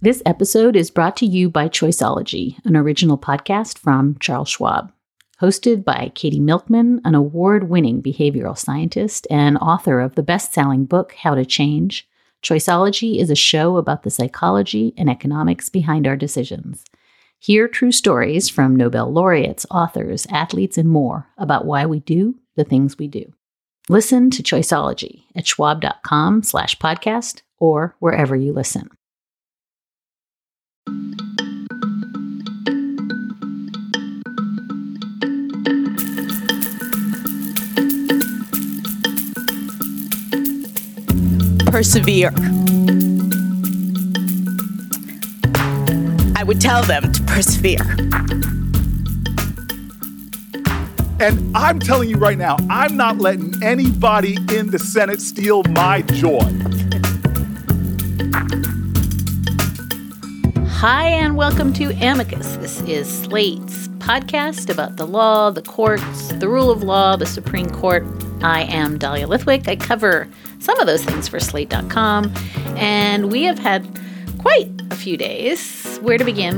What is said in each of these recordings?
This episode is brought to you by Choiceology, an original podcast from Charles Schwab. Hosted by Katie Milkman, an award-winning behavioral scientist and author of the best-selling book, How to Change, Choiceology is a show about the psychology and economics behind our decisions. Hear true stories from Nobel laureates, authors, athletes, and more about why we do the things we do. Listen to Choiceology at schwab.com/podcast or wherever you listen. Persevere. I would tell them to persevere. And I'm telling you right now, I'm not letting anybody in the Senate steal my joy. Hi, and welcome to Amicus. This is Slate's podcast about the law, the courts, the rule of law, the Supreme Court. I am Dahlia Lithwick. I cover some of those things for Slate.com, and we have had quite a few days. Where to begin?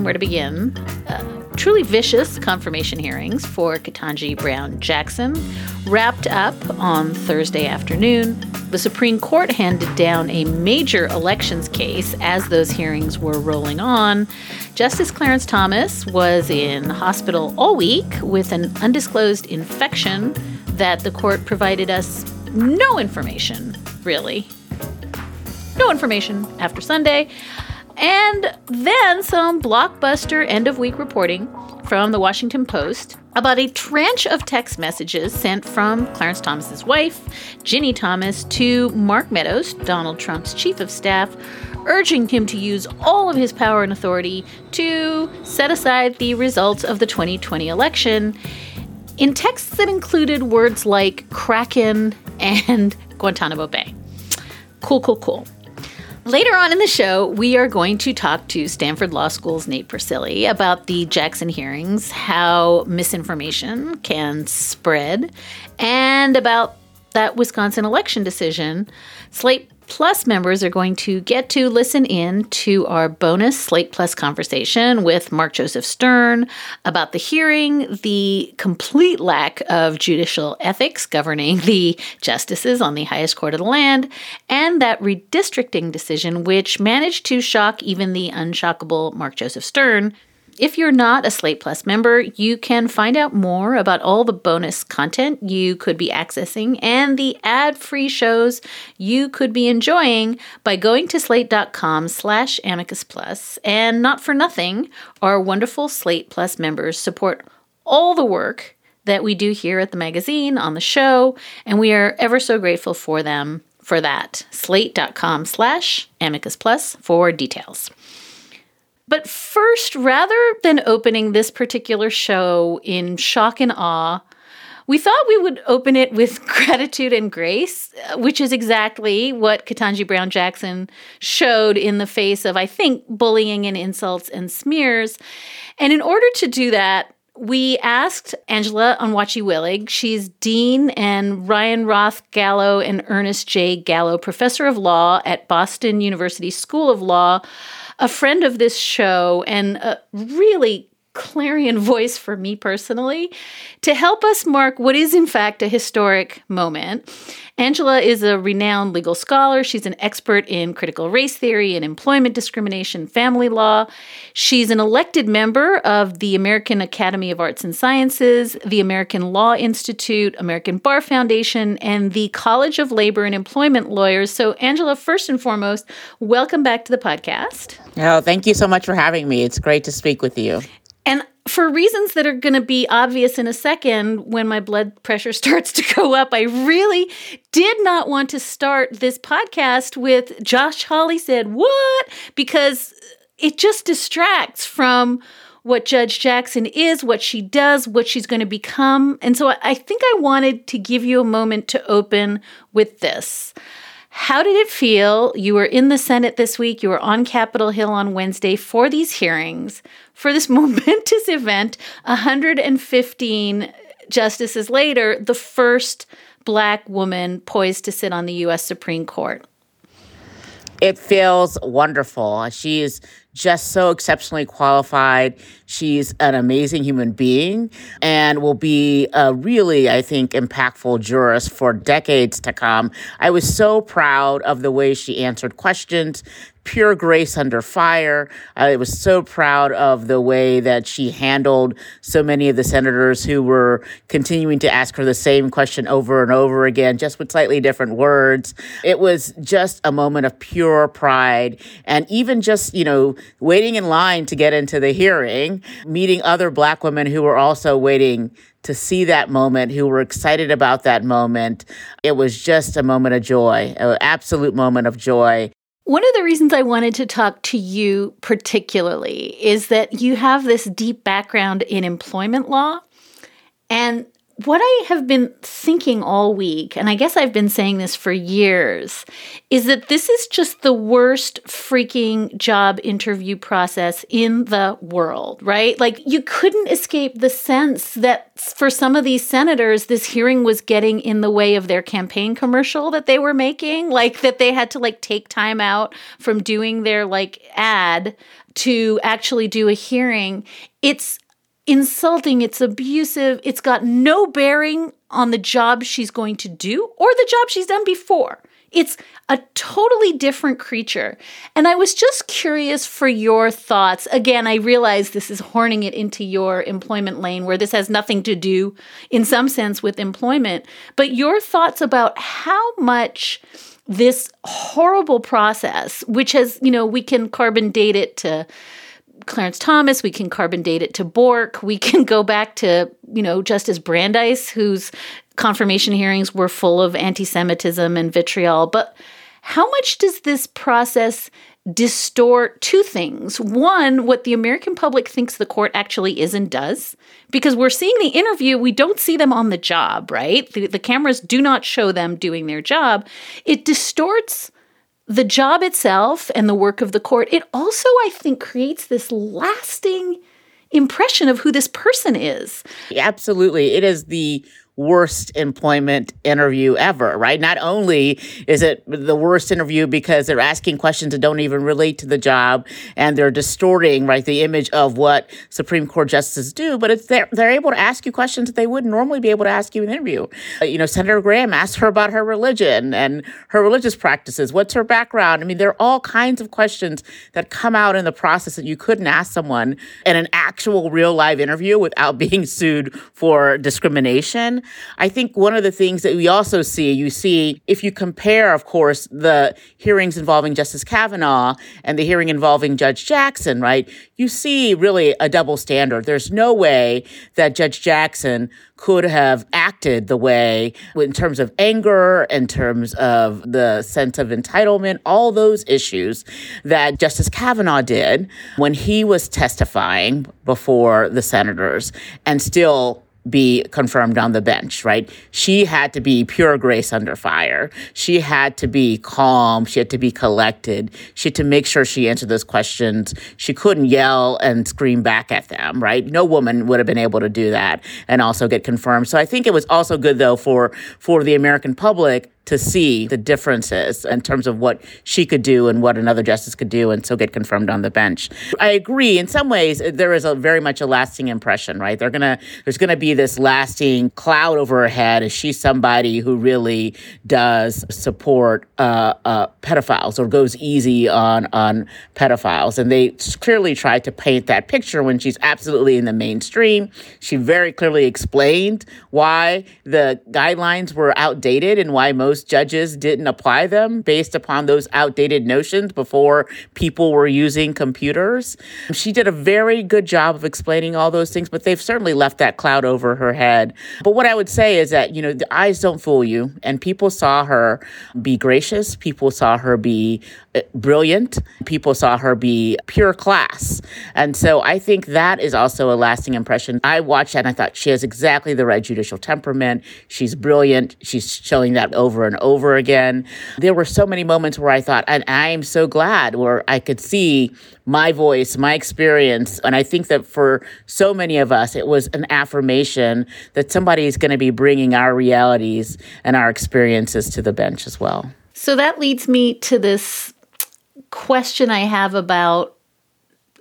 Truly vicious confirmation hearings for Ketanji Brown Jackson wrapped up on Thursday afternoon. The Supreme Court handed down a major elections case as those hearings were rolling on. Justice Clarence Thomas was in hospital all week with an undisclosed infection that the court provided us no information, really. No information after Sunday. And then some blockbuster end-of-week reporting from the Washington Post about a tranche of text messages sent from Clarence Thomas's wife, Ginny Thomas, to Mark Meadows, Donald Trump's chief of staff, urging him to use all of his power and authority to set aside the results of the 2020 election in texts that included words like Kraken and Guantanamo Bay. Cool. Later on in the show, we are going to talk to Stanford Law School's Nate Persily about the Jackson hearings, how misinformation can spread, and about that Wisconsin election decision. Slate Plus members are going to get to listen in to our bonus Slate Plus conversation with Mark Joseph Stern about the hearing, the complete lack of judicial ethics governing the justices on the highest court of the land, and that redistricting decision, which managed to shock even the unshockable Mark Joseph Stern. If you're not a Slate Plus member, you can find out more about all the bonus content you could be accessing and the ad-free shows you could be enjoying by going to slate.com/amicus plus. And not for nothing, our wonderful Slate Plus members support all the work that we do here at the magazine, on the show, and we are ever so grateful for them for that. Slate.com/amicus plus for details. But first, rather than opening this particular show in shock and awe, we thought we would open it with gratitude and grace, which is exactly what Ketanji Brown Jackson showed in the face of, I think, bullying and insults and smears. And in order to do that, we asked Angela Onwuachi-Willig. She's Dean and Ryan Roth Gallo and Ernest J. Gallo Professor of Law at Boston University School of Law, a friend of this show and a really clarion voice for me personally, to help us mark what is in fact a historic moment. Angela is a renowned legal scholar. She's an expert in critical race theory and employment discrimination, family law. She's an elected member of the American Academy of Arts and Sciences, the American Law Institute, American Bar Foundation, and the College of Labor and Employment Lawyers. So Angela, first and foremost, welcome back to the podcast. Oh, thank you so much for having me. It's great to speak with you. And for reasons that are going to be obvious in a second, when my blood pressure starts to go up, I really did not want to start this podcast with Josh Hawley said, what? Because it just distracts from what Judge Jackson is, what she does, what she's going to become. And so I think I wanted to give you a moment to open with this. How did it feel? You were in the Senate this week. You were on Capitol Hill on Wednesday for these hearings, for this momentous event. 115 justices later, the first Black woman poised to sit on the U.S. Supreme Court. It feels wonderful. She is just so exceptionally qualified. She's an amazing human being and will be a really, I think, impactful jurist for decades to come. I was so proud of the way she answered questions. Pure grace under fire. I was so proud of the way that she handled so many of the senators who were continuing to ask her the same question over and over again, just with slightly different words. It was just a moment of pure pride. And even just, waiting in line to get into the hearing, meeting other Black women who were also waiting to see that moment, who were excited about that moment. It was just a moment of joy, an absolute moment of joy. One of the reasons I wanted to talk to you particularly is that you have this deep background in employment law. And what I have been thinking all week, and I guess I've been saying this for years, is that this is just the worst freaking job interview process in the world, right? Like, you couldn't escape the sense that for some of these senators, this hearing was getting in the way of their campaign commercial that they were making, like that they had to take time out from doing their ad to actually do a hearing. It's insulting, it's abusive, it's got no bearing on the job she's going to do or the job she's done before. It's a totally different creature. And I was just curious for your thoughts. Again, I realize this is horning it into your employment lane where this has nothing to do, in some sense, with employment. But your thoughts about how much this horrible process, which has, we can carbon date it to Clarence Thomas, we can carbon date it to Bork, we can go back to, Justice Brandeis, whose confirmation hearings were full of anti-Semitism and vitriol. But how much does this process distort two things? One, what the American public thinks the court actually is and does, because we're seeing the interview, we don't see them on the job, right? The cameras do not show them doing their job. It distorts the job itself and the work of the court. It also, I think, creates this lasting impression of who this person is. Absolutely. It is the worst employment interview ever, right? Not only is it the worst interview because they're asking questions that don't even relate to the job and they're distorting, right, the image of what Supreme Court justices do, but it's they're able to ask you questions that they wouldn't normally be able to ask you in an interview. Senator Graham asked her about her religion and her religious practices. What's her background? I mean, there are all kinds of questions that come out in the process that you couldn't ask someone in an actual real live interview without being sued for discrimination. I think one of the things that we also see, if you compare, of course, the hearings involving Justice Kavanaugh and the hearing involving Judge Jackson, right, you see really a double standard. There's no way that Judge Jackson could have acted the way, in terms of anger, in terms of the sense of entitlement, all those issues that Justice Kavanaugh did when he was testifying before the senators and still be confirmed on the bench, right? She had to be pure grace under fire. She had to be calm. She had to be collected. She had to make sure she answered those questions. She couldn't yell and scream back at them, right? No woman would have been able to do that and also get confirmed. So I think it was also good, though, for the American public to see the differences in terms of what she could do and what another justice could do and so get confirmed on the bench. I agree. In some ways, there is very much a lasting impression, right? There's going to be this lasting cloud over her head. Is she somebody who really does support pedophiles or goes easy on pedophiles? And they clearly tried to paint that picture when she's absolutely in the mainstream. She very clearly explained why the guidelines were outdated and why most judges didn't apply them based upon those outdated notions before people were using computers. She did a very good job of explaining all those things, but they've certainly left that cloud over her head. But what I would say is that, the eyes don't fool you, and people saw her be gracious. People saw her be brilliant. People saw her be pure class. And so I think that is also a lasting impression. I watched that and I thought she has exactly the right judicial temperament. She's brilliant. She's showing that over and over again. There were so many moments where I thought, and I'm so glad, where I could see my voice, my experience. And I think that for so many of us, it was an affirmation that somebody is going to be bringing our realities and our experiences to the bench as well. So that leads me to this question I have about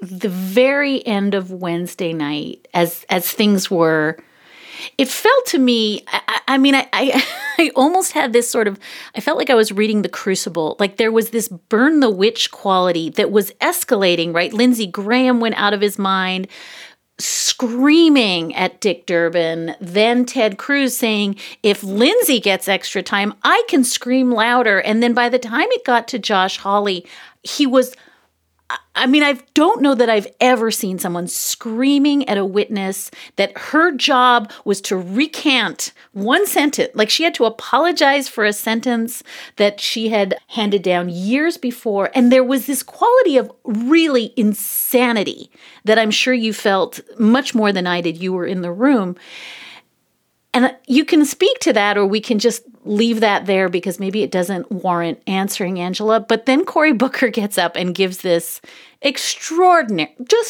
the very end of Wednesday night, as things were, it felt to me, I almost had this sort of, I felt like I was reading The Crucible. Like there was this burn the witch quality that was escalating, right? Lindsey Graham went out of his mind, screaming at Dick Durbin. Then Ted Cruz saying, if Lindsey gets extra time, I can scream louder. And then by the time it got to Josh Hawley, he was, I don't know that I've ever seen someone screaming at a witness that her job was to recant one sentence. Like she had to apologize for a sentence that she had handed down years before. And there was this quality of really insanity that I'm sure you felt much more than I did. You were in the room. And you can speak to that, or we can just leave that there because maybe it doesn't warrant answering, Angela. But then Cory Booker gets up and gives this extraordinary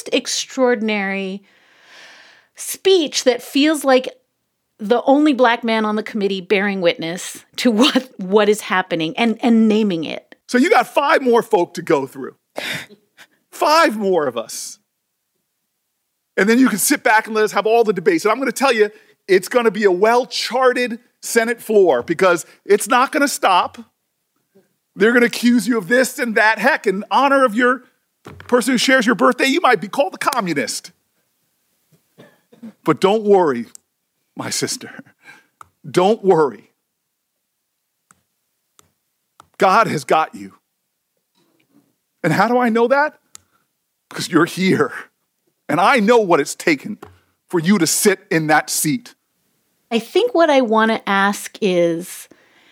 speech that feels like the only Black man on the committee bearing witness to what is happening and naming it. So you got 5 more folk to go through. 5 more of us. And then you can sit back and let us have all the debates. And I'm going to tell you, it's going to be a well-charted Senate floor because it's not going to stop. They're going to accuse you of this and that. Heck, in honor of your person who shares your birthday, you might be called a communist. But don't worry, my sister. Don't worry. God has got you. And how do I know that? Because you're here. And I know what it's taken for you to sit in that seat. I think what I want to ask is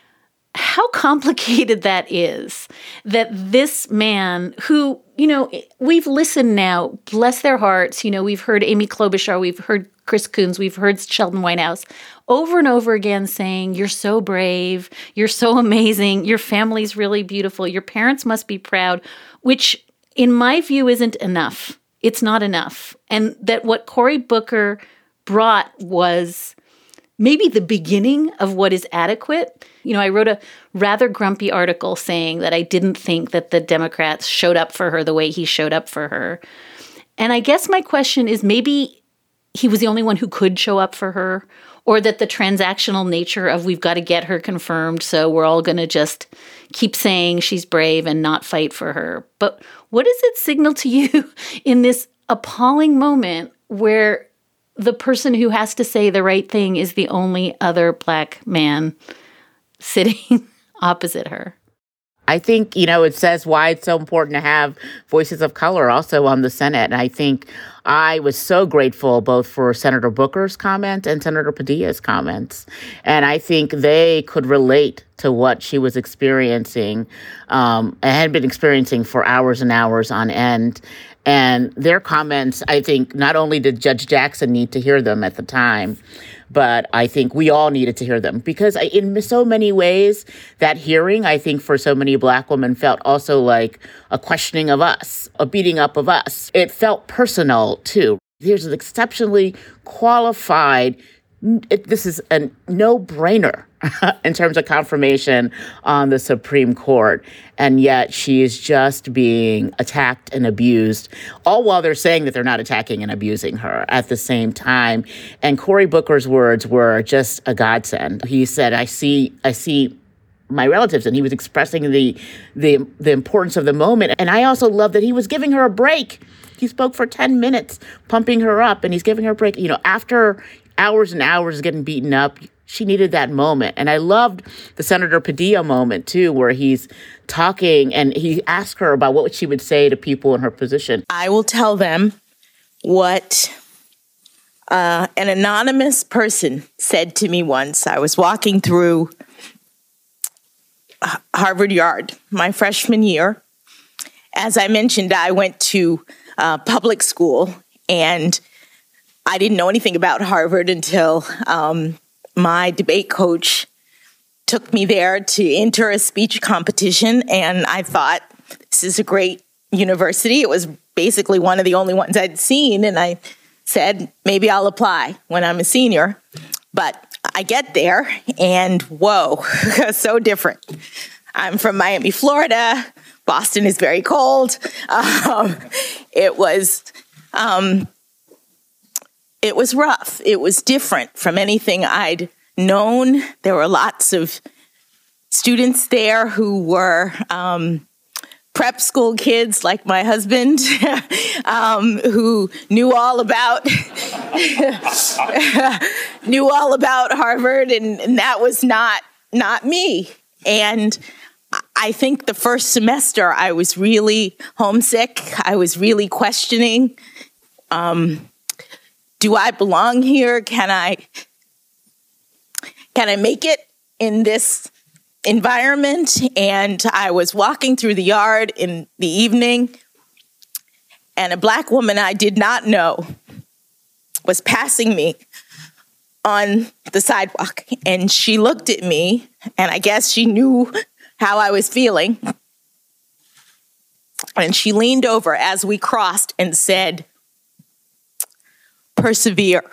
how complicated that is, that this man who, we've listened now, bless their hearts, we've heard Amy Klobuchar, we've heard Chris Coons, we've heard Sheldon Whitehouse over and over again saying, you're so brave, you're so amazing, your family's really beautiful, your parents must be proud, which in my view isn't enough. It's not enough. And that what Cory Booker brought was maybe the beginning of what is adequate. I wrote a rather grumpy article saying that I didn't think that the Democrats showed up for her the way he showed up for her. And I guess my question is maybe he was the only one who could show up for her, or that the transactional nature of we've got to get her confirmed, so we're all going to just keep saying she's brave and not fight for her. But what does it signal to you in this appalling moment where the person who has to say the right thing is the only other Black man sitting opposite her? I think, it says why it's so important to have voices of color also on the Senate. And I think I was so grateful both for Senator Booker's comment and Senator Padilla's comments. And I think they could relate to what she was experiencing and had been experiencing for hours and hours on end. And their comments, I think, not only did Judge Jackson need to hear them at the time, but I think we all needed to hear them because in so many ways, that hearing, I think for so many Black women felt also like a questioning of us, a beating up of us. It felt personal, too. There's an exceptionally qualified, this is a no-brainer in terms of confirmation on the Supreme Court. And yet she is just being attacked and abused, all while they're saying that they're not attacking and abusing her at the same time. And Cory Booker's words were just a godsend. He said, I see my relatives, and he was expressing the importance of the moment. And I also love that he was giving her a break. He spoke for 10 minutes, pumping her up, and he's giving her a break. After hours and hours of getting beaten up, she needed that moment. And I loved the Senator Padilla moment, too, where he's talking and he asked her about what she would say to people in her position. I will tell them what an anonymous person said to me once. I was walking through Harvard Yard my freshman year. As I mentioned, I went to public school, and I didn't know anything about Harvard until my debate coach took me there to enter a speech competition, and I thought, this is a great university. It was basically one of the only ones I'd seen, and I said, maybe I'll apply when I'm a senior. But I get there, and whoa, so different. I'm from Miami, Florida. Boston is very cold. It was rough. It was different from anything I'd known. There were lots of students there who were prep school kids like my husband, who knew all about Harvard, and that was not me. And I think the first semester I was really homesick. I was really questioning, do I belong here? Can I make it in this environment? And I was walking through the yard in the evening, and a Black woman I did not know was passing me on the sidewalk. And she looked at me, and I guess she knew how I was feeling. And she leaned over as we crossed and said, "Persevere."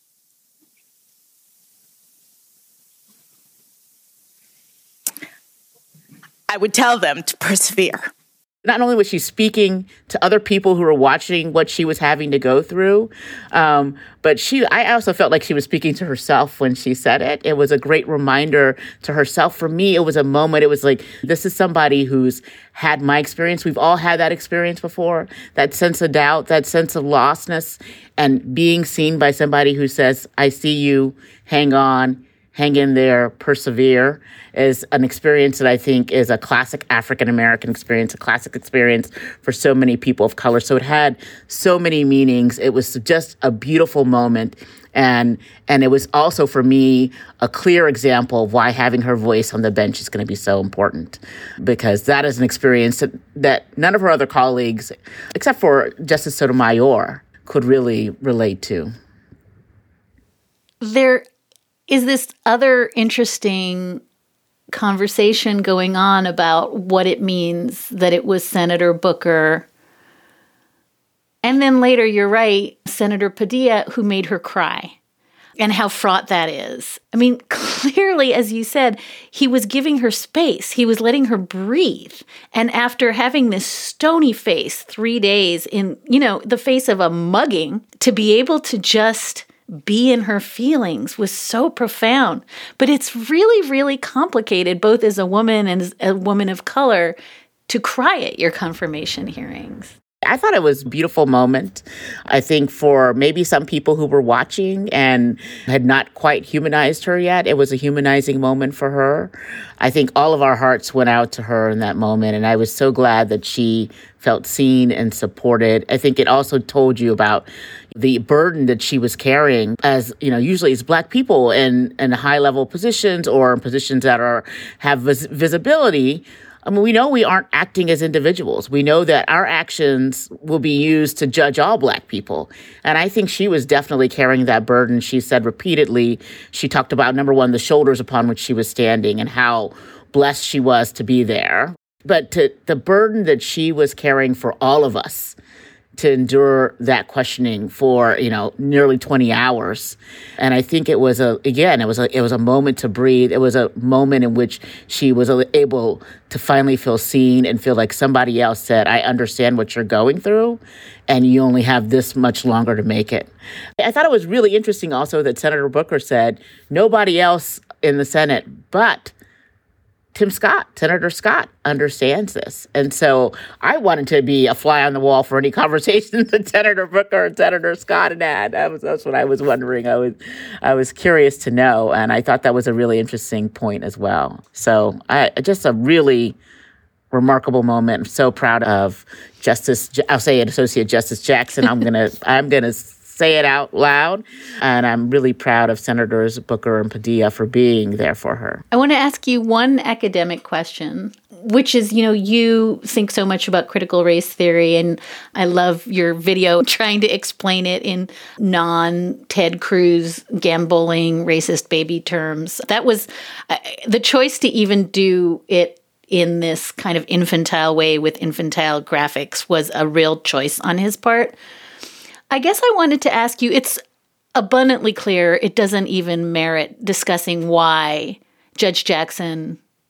I would tell them to persevere. Not only was she speaking to other people who were watching what she was having to go through, but I also felt like she was speaking to herself when she said it. It was a great reminder to herself. For me, it was a moment. It was like, this is somebody who's had my experience. We've all had that experience before, that sense of doubt, that sense of lostness, and being seen by somebody who says, I see you, hang on, hang in there, persevere, is an experience that I think is a classic African-American experience, a classic experience for so many people of color. So it had so many meanings. It was just a beautiful moment. And it was also, for me, a clear example of why having her voice on the bench is going to be so important, because that is an experience that none of her other colleagues, except for Justice Sotomayor, could really relate to. There is this other interesting conversation going on about what it means that it was Senator Booker. And then later, you're right, Senator Padilla, who made her cry, and how fraught that is. I mean, clearly, as you said, he was giving her space. He was letting her breathe. And after having this stony face 3 days in, the face of a mugging, to be able to just be in her feelings was so profound. But it's really, really complicated, both as a woman and as a woman of color, to cry at your confirmation hearings. I thought it was a beautiful moment. I think for maybe some people who were watching and had not quite humanized her yet, it was a humanizing moment for her. I think all of our hearts went out to her in that moment, and I was so glad that she felt seen and supported. I think it also told you about the burden that she was carrying, as usually it's Black people in high-level positions or in positions that have visibility. I mean, we know we aren't acting as individuals. We know that our actions will be used to judge all Black people. And I think she was definitely carrying that burden. She said repeatedly, she talked about, number one, the shoulders upon which she was standing and how blessed she was to be there. But the burden that she was carrying for all of us to endure that questioning for, nearly 20 hours. And I think it was a moment to breathe. It was a moment in which she was able to finally feel seen and feel like somebody else said, I understand what you're going through, and you only have this much longer to make it. I thought it was really interesting also that Senator Booker said nobody else in the Senate but Senator Scott understands this. And so I wanted to be a fly on the wall for any conversations that Senator Booker and Senator Scott had. That's what I was wondering. I was curious to know, and I thought that was a really interesting point as well. So just a really remarkable moment. I'm so proud of I'll say it, Associate Justice Jackson. I'm gonna say it out loud. And I'm really proud of Senators Booker and Padilla for being there for her. I want to ask you one academic question, which is, you think so much about critical race theory, and I love your video trying to explain it in non-Ted Cruz gambling, racist baby terms. That was the choice to even do it in this kind of infantile way with infantile graphics was a real choice on his part. I guess I wanted to ask you, it's abundantly clear it doesn't even merit discussing why Judge Jackson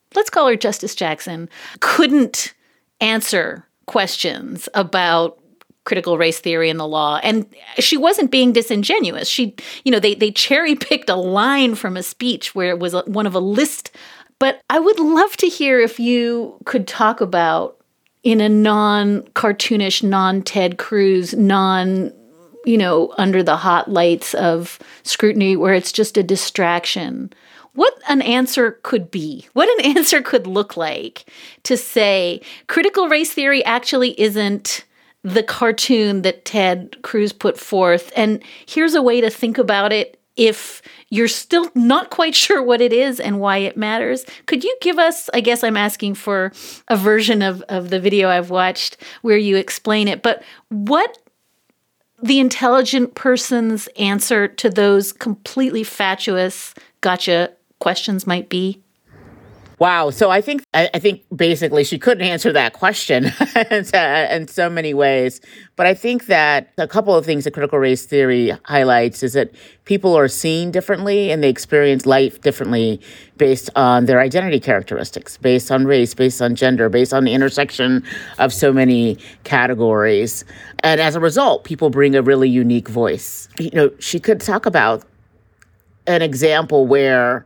let's call her Justice Jackson, couldn't answer questions about critical race theory in the law. And she wasn't being disingenuous. They cherry picked a line from a speech where it was one of a list. But I would love to hear if you could talk about, in a non-cartoonish, non-Ted Cruz, under the hot lights of scrutiny where it's just a distraction, what an answer could be, what an answer could look like to say critical race theory actually isn't the cartoon that Ted Cruz put forth. And here's a way to think about it if you're still not quite sure what it is and why it matters. Could you give us, I guess I'm asking for a version of the video I've watched where you explain it, but what the intelligent person's answer to those completely fatuous gotcha questions might be? Wow. So I think basically she couldn't answer that question in so many ways. But I think that a couple of things that critical race theory highlights is that people are seen differently and they experience life differently based on their identity characteristics, based on race, based on gender, based on the intersection of so many categories. And as a result, people bring a really unique voice. She could talk about an example where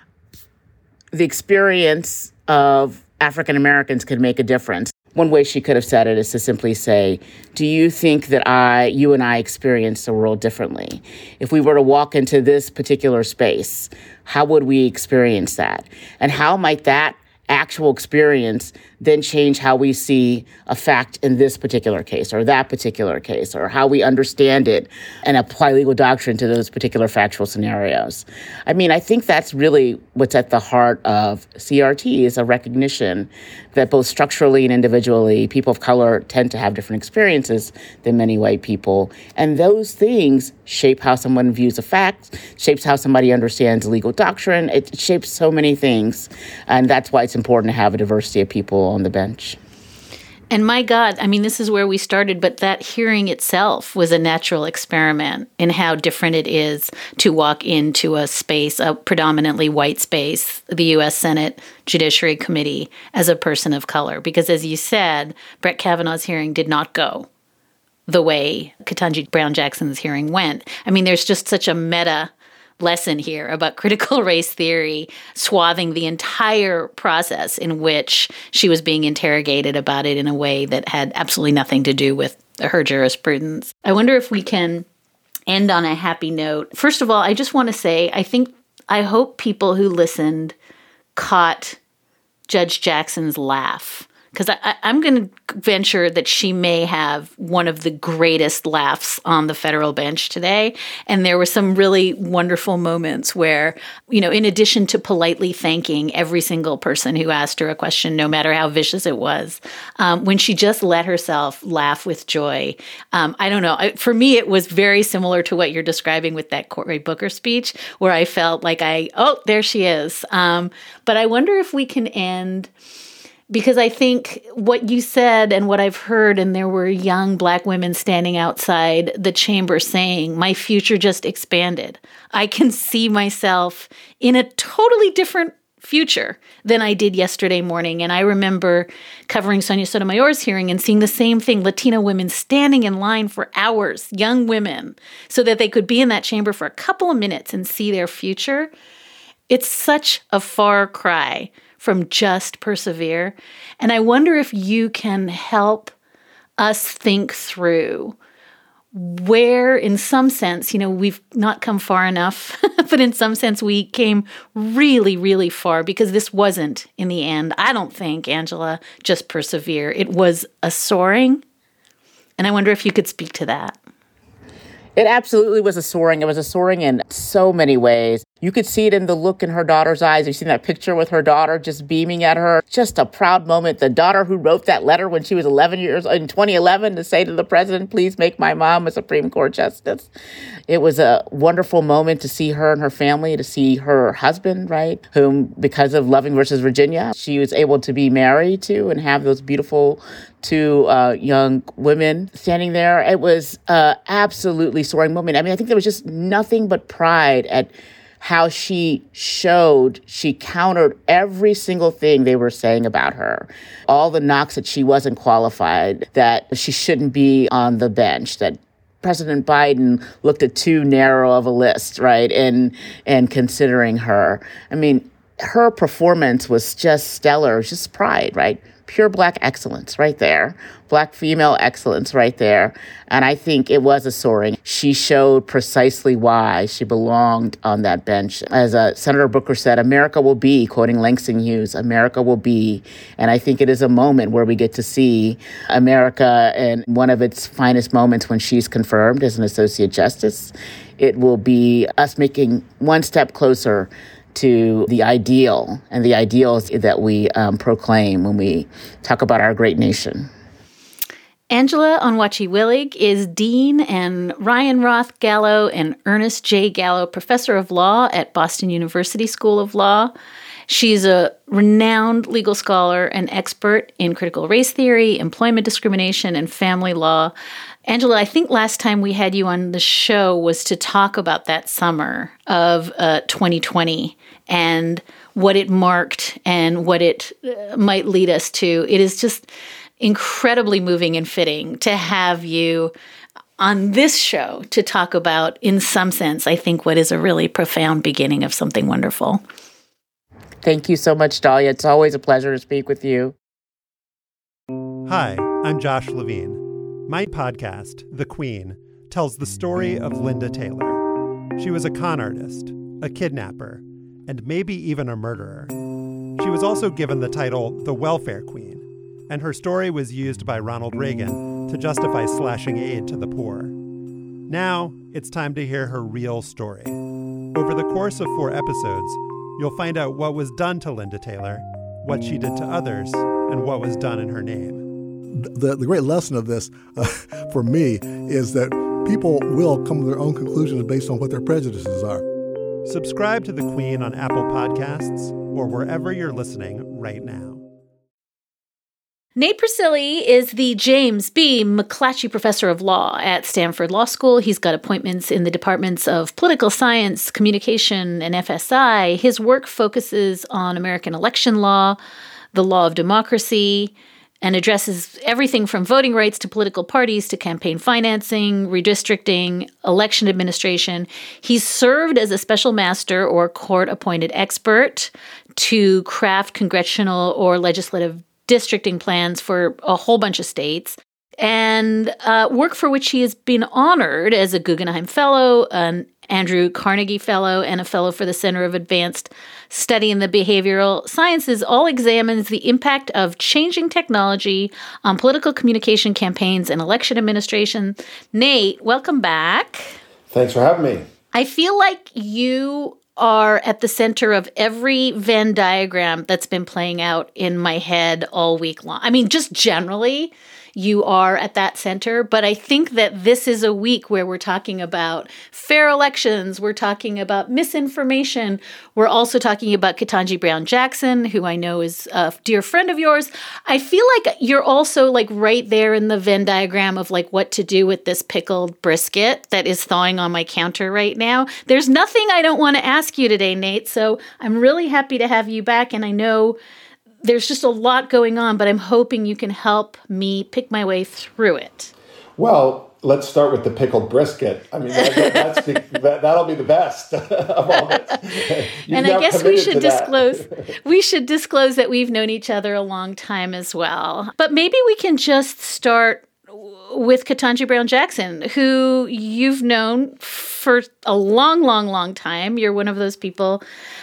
the experience of African Americans could make a difference. One way she could have said it is to simply say, do you think that you and I experience the world differently? If we were to walk into this particular space, how would we experience that? And how might that actual experience then change how we see a fact in this particular case or that particular case, or how we understand it and apply legal doctrine to those particular factual scenarios? I mean, I think that's really what's at the heart of CRT, is a recognition that both structurally and individually, people of color tend to have different experiences than many white people. And those things shape how someone views a fact, shapes how somebody understands legal doctrine. It shapes so many things. And that's why it's important to have a diversity of people on the bench. And my God, I mean, this is where we started, but that hearing itself was a natural experiment in how different it is to walk into a space, a predominantly white space, the U.S. Senate Judiciary Committee, as a person of color. Because as you said, Brett Kavanaugh's hearing did not go the way Ketanji Brown Jackson's hearing went. I mean, there's just such a meta lesson here about critical race theory swathing the entire process in which she was being interrogated about it in a way that had absolutely nothing to do with her jurisprudence. I wonder if we can end on a happy note. First of all, I just want to say, I hope people who listened caught Judge Jackson's laugh, because I'm going to venture that she may have one of the greatest laughs on the federal bench today. And there were some really wonderful moments where, in addition to politely thanking every single person who asked her a question, no matter how vicious it was, when she just let herself laugh with joy. I don't know. For me, it was very similar to what you're describing with that Cory Booker speech, where I felt like there she is. But I wonder if we can end, because I think what you said and what I've heard, and there were young Black women standing outside the chamber saying, my future just expanded. I can see myself in a totally different future than I did yesterday morning. And I remember covering Sonia Sotomayor's hearing and seeing the same thing, Latina women standing in line for hours, young women, so that they could be in that chamber for a couple of minutes and see their future. It's such a far cry from just persevere. And I wonder if you can help us think through where, in some sense, we've not come far enough, but in some sense we came really, really far, because this wasn't, in the end, I don't think, Angela, just persevere. It was a soaring. And I wonder if you could speak to that. It absolutely was a soaring. It was a soaring in so many ways. You could see it in the look in her daughter's eyes. You've seen that picture with her daughter just beaming at her. Just a proud moment. The daughter who wrote that letter when she was 11 years in 2011 to say to the president, please make my mom a Supreme Court justice. It was a wonderful moment to see her and her family, to see her husband, right, whom, because of Loving versus Virginia, she was able to be married to and have those beautiful two young women standing there. It was absolutely soaring moment. I mean, I think there was just nothing but pride at how she countered every single thing they were saying about her. All the knocks that she wasn't qualified, that she shouldn't be on the bench, that President Biden looked at too narrow of a list, right, and considering her. I mean, her performance was just stellar, just pride, right? Pure Black excellence right there. Black female excellence right there. And I think it was a soaring. She showed precisely why she belonged on that bench. As Senator Booker said, America will be, quoting Langston Hughes, America will be. And I think it is a moment where we get to see America in one of its finest moments when she's confirmed as an Associate Justice. It will be us making one step closer to the ideal and the ideals that we proclaim when we talk about our great nation. Angela Onwuachi-Willig is Dean and Ryan Roth Gallo and Ernest J. Gallo Professor of Law at Boston University School of Law. She's a renowned legal scholar and expert in critical race theory, employment discrimination, and family law. Angela, I think last time we had you on the show was to talk about that summer of 2020 and what it marked and what it might lead us to. It is just incredibly moving and fitting to have you on this show to talk about, in some sense, I think what is a really profound beginning of something wonderful. Thank you so much, Dahlia. It's always a pleasure to speak with you. Hi, I'm Josh Levine. My podcast, The Queen, tells the story of Linda Taylor. She was a con artist, a kidnapper, and maybe even a murderer. She was also given the title the Welfare Queen, and her story was used by Ronald Reagan to justify slashing aid to the poor. Now, it's time to hear her real story. Over the course of 4 episodes, you'll find out what was done to Linda Taylor, what she did to others, and what was done in her name. The great lesson of this for me is that people will come to their own conclusions based on what their prejudices are. Subscribe to The Queen on Apple Podcasts or wherever you're listening right now. Nate Persily is the James B. McClatchy Professor of Law at Stanford Law School. He's got appointments in the departments of political science, communication, and FSI. His work focuses on American election law, the law of democracy, and addresses everything from voting rights to political parties to campaign financing, redistricting, election administration. He's served as a special master or court-appointed expert to craft congressional or legislative districting plans for a whole bunch of states, and work for which he has been honored as a Guggenheim Fellow, an Andrew Carnegie Fellow, and a Fellow for the Center of Advanced Study in the Behavioral Sciences, all examines the impact of changing technology on political communication campaigns and election administration. Nate, welcome back. Thanks for having me. I feel like you are at the center of every Venn diagram that's been playing out in my head all week long. I mean, just generally, you are at that center. But I think that this is a week where we're talking about fair elections. We're talking about misinformation. We're also talking about Ketanji Brown Jackson, who I know is a dear friend of yours. I feel like you're also like right there in the Venn diagram of like what to do with this pickled brisket that is thawing on my counter right now. There's nothing I don't want to ask you today, Nate. So I'm really happy to have you back. And I know there's just a lot going on, but I'm hoping you can help me pick my way through it. Well, let's start with the pickled brisket. I mean, that'll be the best of all this. And I guess we should disclose that we've known each other a long time as well. But maybe we can just start with Ketanji Brown Jackson, who you've known for a long, long, long time. You're one of those people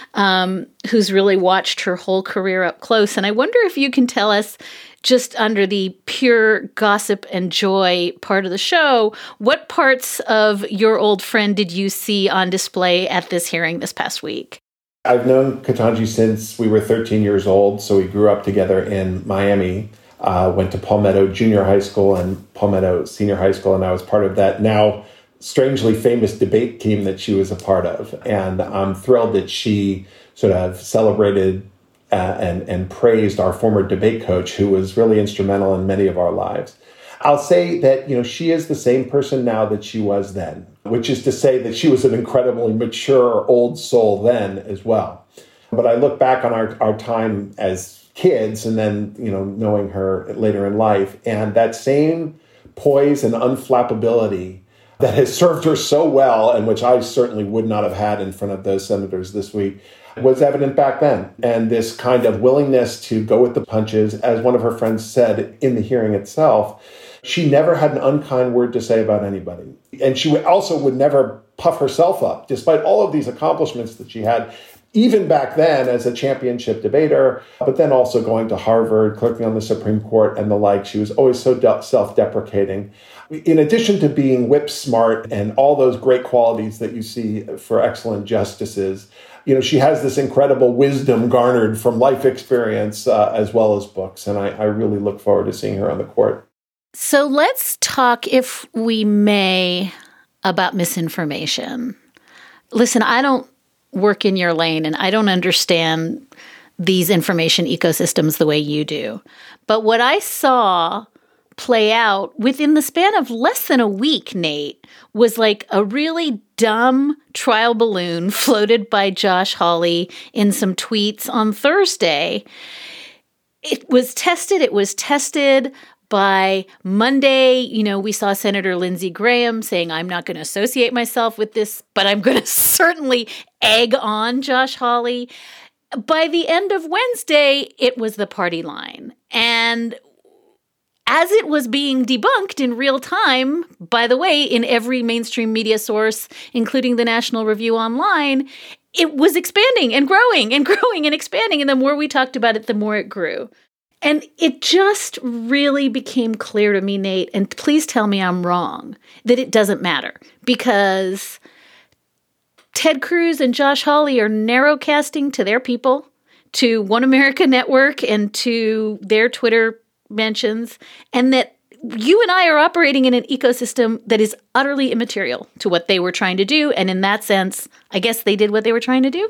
who's really watched her whole career up close. And I wonder if you can tell us, just under the pure gossip and joy part of the show, what parts of your old friend did you see on display at this hearing this past week? I've known Ketanji since we were 13 years old, so we grew up together in Miami. Went to Palmetto Junior High School and Palmetto Senior High School, and I was part of that now strangely famous debate team that she was a part of. And I'm thrilled that she sort of celebrated and praised our former debate coach, who was really instrumental in many of our lives. I'll say that, she is the same person now that she was then. which is to say that she was an incredibly mature old soul then as well. But I look back on our time as kids and then, knowing her later in life, and that same poise and unflappability that has served her so well, and which I certainly would not have had in front of those senators this week, was evident back then. And this kind of willingness to go with the punches, as one of her friends said in the hearing itself, she never had an unkind word to say about anybody. And she also would never puff herself up, despite all of these accomplishments that she had, even back then as a championship debater, but then also going to Harvard, clerking on the Supreme Court and the like. She was always so self-deprecating. In addition to being whip smart and all those great qualities that you see for excellent justices, she has this incredible wisdom garnered from life experience as well as books. And I really look forward to seeing her on the court. So let's talk, if we may, about misinformation. Listen, I don't work in your lane and I don't understand these information ecosystems the way you do. But what I saw play out within the span of less than a week, Nate, was like a really dumb trial balloon floated by Josh Hawley in some tweets on Thursday. It was tested. By Monday, we saw Senator Lindsey Graham saying, I'm not going to associate myself with this, but I'm going to certainly egg on Josh Hawley. By the end of Wednesday, it was the party line. And as it was being debunked in real time, by the way, in every mainstream media source, including the National Review Online, it was expanding and growing and growing and expanding. And the more we talked about it, the more it grew. And it just really became clear to me, Nate, and please tell me I'm wrong, that it doesn't matter because Ted Cruz and Josh Hawley are narrowcasting to their people, to One America Network and to their Twitter mentions, and that you and I are operating in an ecosystem that is utterly immaterial to what they were trying to do. And in that sense, I guess they did what they were trying to do.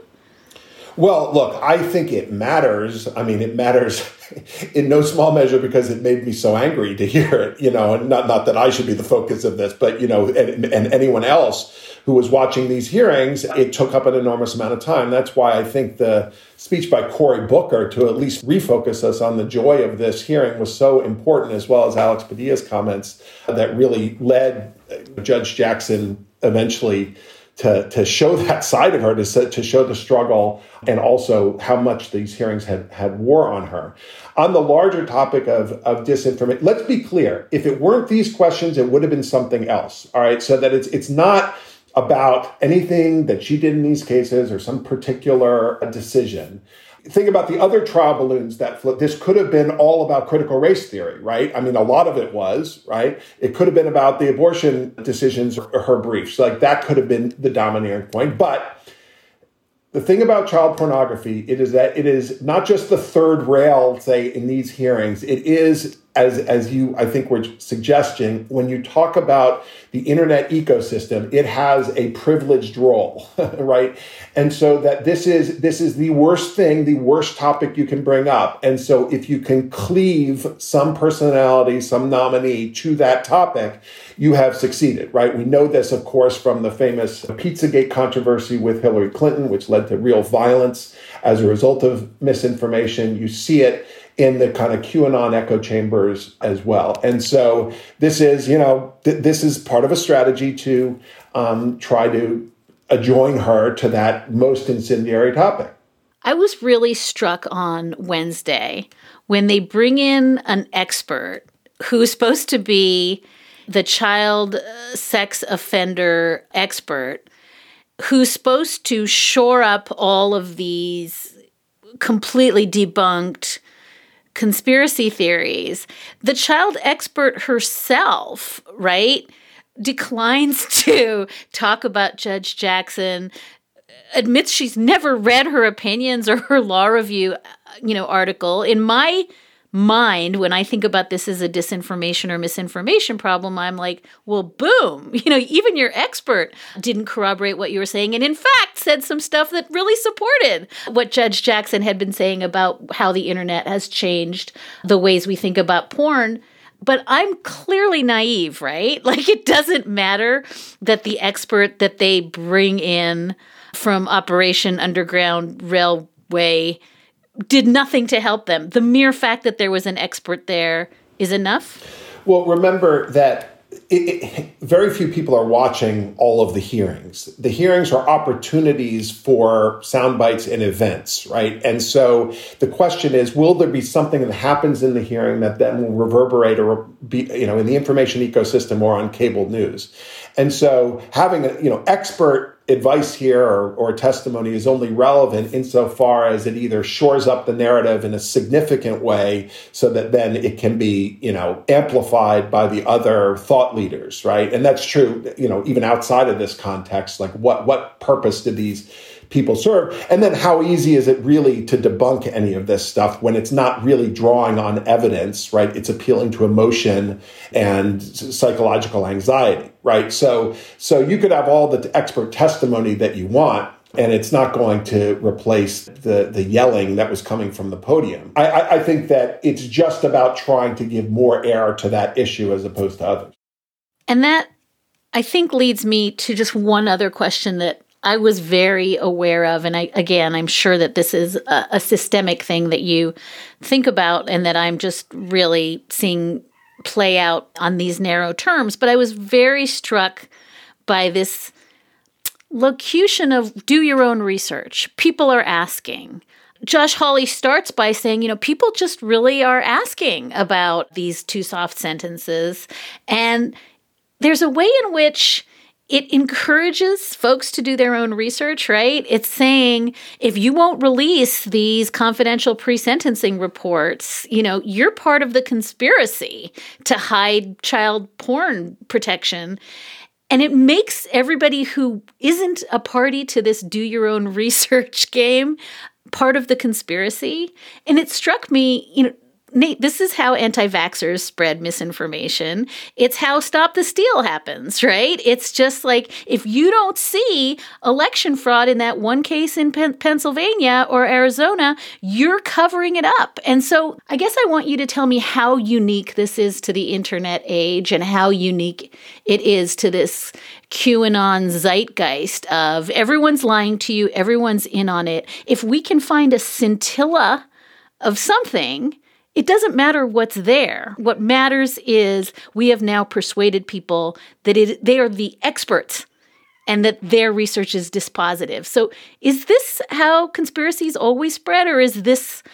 Well, look, I think it matters. I mean, it matters in no small measure because it made me so angry to hear it, and not that I should be the focus of this, but, and anyone else who was watching these hearings, it took up an enormous amount of time. That's why I think the speech by Cory Booker to at least refocus us on the joy of this hearing was so important, as well as Alex Padilla's comments that really led Judge Jackson eventually to show that side of her, to show the struggle and also how much these hearings had wore on her. On the larger topic of disinformation, let's be clear. If it weren't these questions, it would have been something else. All right. So that it's not about anything that she did in these cases or some particular decision. Think about the other trial balloons that flipped. This could have been all about critical race theory, right? I mean, a lot of it was, right? It could have been about the abortion decisions or her briefs. Like that could have been the domineering point. But the thing about child pornography, it is that it is not just the third rail, say, in these hearings. It is, as you, I think, were suggesting, when you talk about the internet ecosystem, it has a privileged role, right? And so that this is the worst thing, the worst topic you can bring up. And so if you can cleave some personality, some nominee to that topic, you have succeeded, right? We know this, of course, from the famous Pizzagate controversy with Hillary Clinton, which led to real violence as a result of misinformation. You see it in the kind of QAnon echo chambers as well. And so this is, this is part of a strategy to try to adjoin her to that most incendiary topic. I was really struck on Wednesday when they bring in an expert who's supposed to be the child sex offender expert, who's supposed to shore up all of these completely debunked conspiracy theories. The child expert herself, right, declines to talk about Judge Jackson, admits she's never read her opinions or her law review, article. In my mind, when I think about this as a disinformation or misinformation problem, I'm like, well, boom, even your expert didn't corroborate what you were saying. And in fact, said some stuff that really supported what Judge Jackson had been saying about how the internet has changed the ways we think about porn. But I'm clearly naive, right? Like, it doesn't matter that the expert that they bring in from Operation Underground Railway did nothing to help them. The mere fact that there was an expert there is enough? Well, remember that very few people are watching all of the hearings. The hearings are opportunities for sound bites and events, right? And so the question is, will there be something that happens in the hearing that then will reverberate or be, in the information ecosystem or on cable news? And so having expert advice here or testimony is only relevant insofar as it either shores up the narrative in a significant way so that then it can be, amplified by the other thought leaders, right? And that's true, even outside of this context, like what purpose did these people serve? And then how easy is it really to debunk any of this stuff when it's not really drawing on evidence, right? It's appealing to emotion and psychological anxiety, right? So you could have all the expert testimony that you want, and it's not going to replace the yelling that was coming from the podium. I think that it's just about trying to give more air to that issue as opposed to others. And that, I think, leads me to just one other question that I was very aware of. And I'm sure that this is a systemic thing that you think about and that I'm just really seeing play out on these narrow terms. But I was very struck by this locution of do your own research. People are asking. Josh Hawley starts by saying, people just really are asking about these two soft sentences. And there's a way in which it encourages folks to do their own research, right? It's saying, if you won't release these confidential pre-sentencing reports, you're part of the conspiracy to hide child porn protection. And it makes everybody who isn't a party to this do your own research game part of the conspiracy. And it struck me, Nate, this is how anti-vaxxers spread misinformation. It's how Stop the Steal happens, right? It's just like, if you don't see election fraud in that one case in Pennsylvania or Arizona, you're covering it up. And so I guess I want you to tell me how unique this is to the internet age and how unique it is to this QAnon zeitgeist of everyone's lying to you, everyone's in on it. If we can find a scintilla of something, it doesn't matter what's there. What matters is we have now persuaded people that they are the experts and that their research is dispositive. So is this how conspiracies always spread, or is this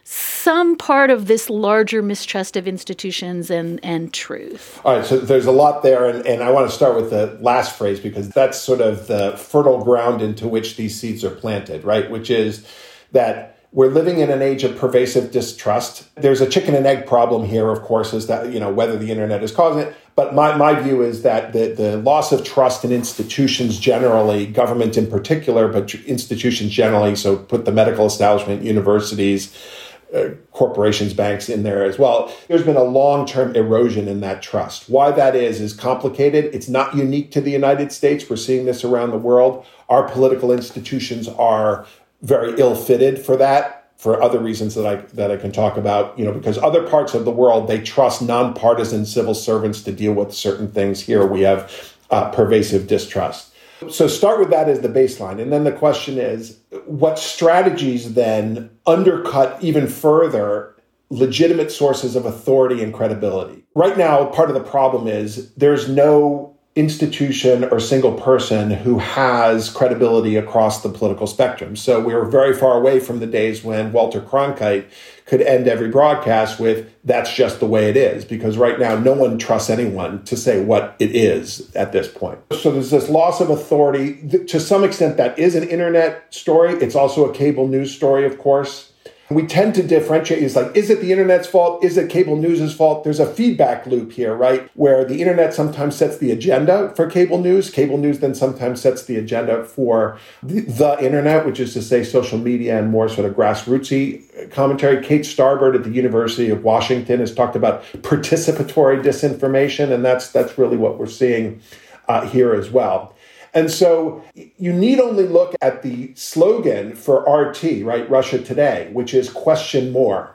some part of this larger mistrust of institutions and truth? All right, so there's a lot there, and I want to start with the last phrase because that's sort of the fertile ground into which these seeds are planted, right? Which is that we're living in an age of pervasive distrust. There's a chicken and egg problem here, of course, is that, whether the internet is causing it. But my view is that the loss of trust in institutions generally, government in particular, but institutions generally, so put the medical establishment, universities, corporations, banks in there as well. There's been a long-term erosion in that trust. Why that is complicated. It's not unique to the United States. We're seeing this around the world. Our political institutions are very ill-fitted for that, for other reasons that I can talk about, because other parts of the world, they trust nonpartisan civil servants to deal with certain things. Here we have pervasive distrust. So start with that as the baseline. And then the question is, what strategies then undercut even further legitimate sources of authority and credibility? Right now, part of the problem is there's no institution or single person who has credibility across the political spectrum. So we're very far away from the days when Walter Cronkite could end every broadcast with, that's just the way it is, because right now no one trusts anyone to say what it is at this point. So there's this loss of authority. To some extent, that is an internet story. It's also a cable news story, of course. We tend to differentiate. It's like, is it the internet's fault? Is it cable news's fault? There's a feedback loop here, right? Where the internet sometimes sets the agenda for cable news. Cable news then sometimes sets the agenda for the internet, which is to say social media and more sort of grassrootsy commentary. Kate Starbird at the University of Washington has talked about participatory disinformation, and that's really what we're seeing here as well. And so you need only look at the slogan for RT, right, Russia Today, which is question more.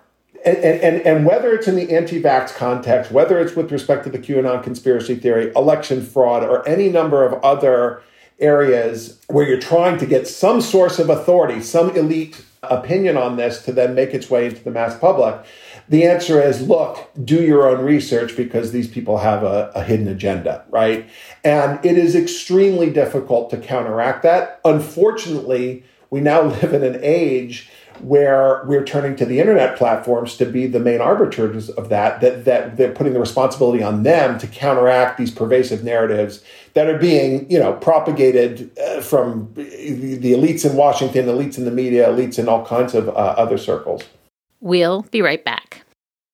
And whether it's in the anti-vax context, whether it's with respect to the QAnon conspiracy theory, election fraud, or any number of other areas where you're trying to get some source of authority, some elite opinion on this to then make its way into the mass public, the answer is, look, do your own research because these people have a hidden agenda, right? And it is extremely difficult to counteract that. Unfortunately, we now live in an age where we're turning to the internet platforms to be the main arbiters of that they're putting the responsibility on them to counteract these pervasive narratives that are being, propagated from the elites in Washington, elites in the media, elites in all kinds of other circles. We'll be right back.